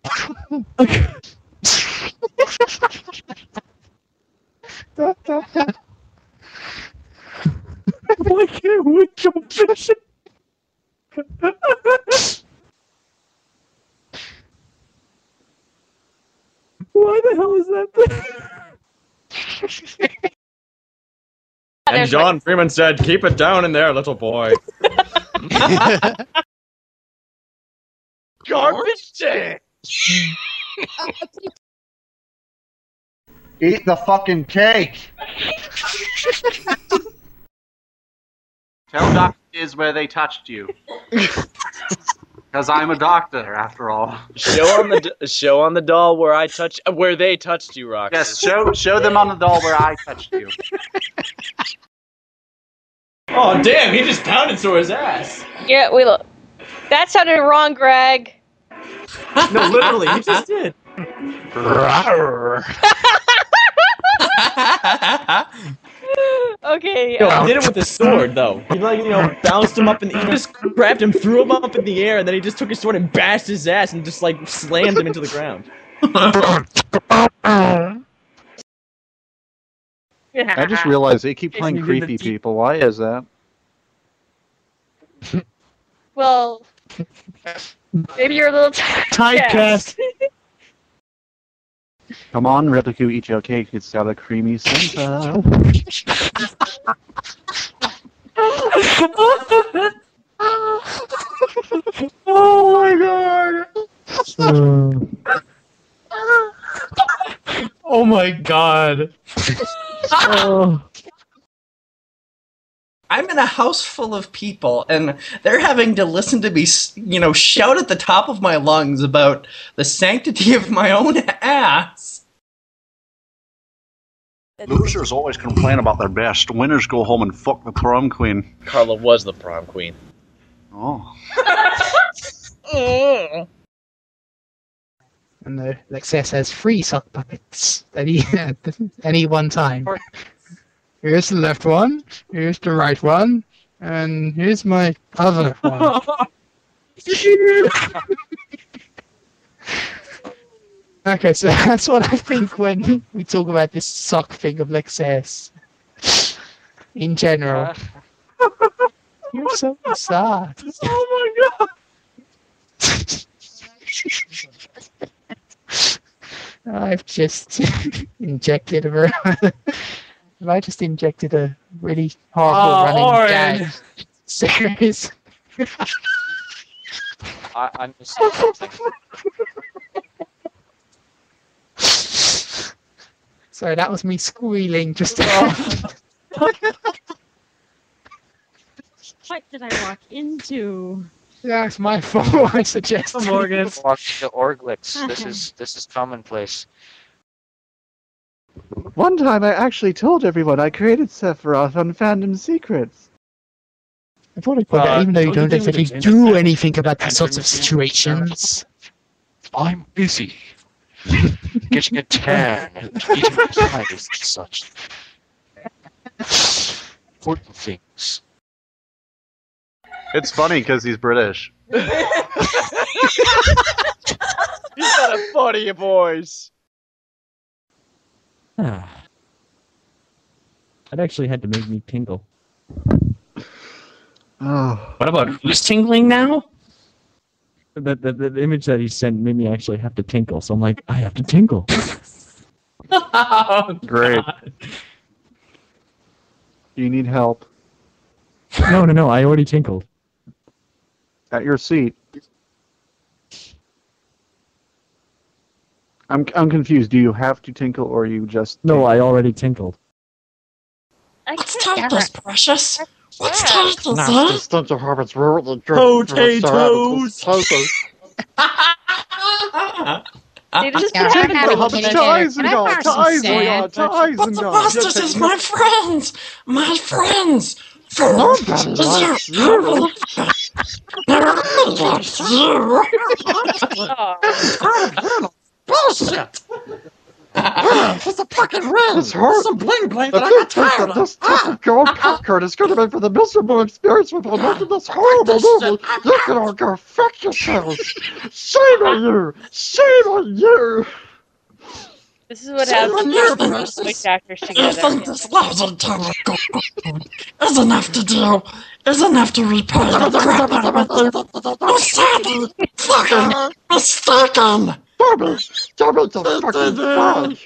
Why can't we jump fishing? Why the hell is that thing? And John Freeman said, "Keep it down in there, little boy." Garbage day! Eat the fucking cake! Tell Dr. Is where they touched you. Because I'm a doctor, after all. Show on the doll where they touched you, Roxy. Yes, show them on the doll where I touched you. Oh damn! He just pounded Sora's ass. Yeah, that sounded wrong, Greg. No, literally, he just did. Okay. Yo, he did it with his sword, though. He bounced him up and he just grabbed him, threw him up in the air, and then he just took his sword and bashed his ass and just slammed him into the ground. I just realized they keep playing creepy people. Why is that? Well, maybe you're a little typecast. Come on, Repliku, eat your cake. It's got a creamy center. Oh my god! Oh my god! I'm in a house full of people, and they're having to listen to me, shout at the top of my lungs about the sanctity of my own ass. Losers always complain about their best. Winners go home and fuck the prom queen. Carla was the prom queen. Oh. And the Lexus has 3 sock puppets at any one time. Here's the left one, here's the right one, and here's my other one. Okay, so that's what I think when we talk about this sock thing of Lexus. In general. You're so sad. Oh my god! I've just injected a really horrible running gag series. I'm just saying something. Sorry, that was me squealing just. What did I walk into? Yeah, it's my fault. I suggest. Morgan. Walk to Orglix. This is commonplace. One time I actually told everyone I created Sephiroth on Fandom Secrets. I thought I'd point out, even though you don't actually do anything about these sorts of situations. I'm busy. Getting a tan and eating pies and such. Important things. It's funny because he's British. He's got a funny voice. That actually had to make me tingle. Oh. What about who's tingling now? The image that he sent made me actually have to tinkle, so I'm like, I have to tinkle. Oh, great. Do you need help? No, I already tinkled. At your seat. I'm confused. Do you have to tinkle or you just... No, I already tinkled. Let's start this, precious. Let's start this, Potatoes! They just Ties and God! Ties and God! Ties and God! Bastards is my friends! My friends! Bullshit! It's a fucking ring. It's hard. Some bling bling I that I can't got think tired that of. this fucking gold popcorn is gonna make for the miserable experience with making this horrible movie. You can all go fuck yourselves. Shame on you. Shame on you. This is what happens when you put voice actors You together. think this lousy chemical is enough to do? Is enough to repay the crap out of it? You're sadly fucking mistaken. Damn it, the fucking fuck.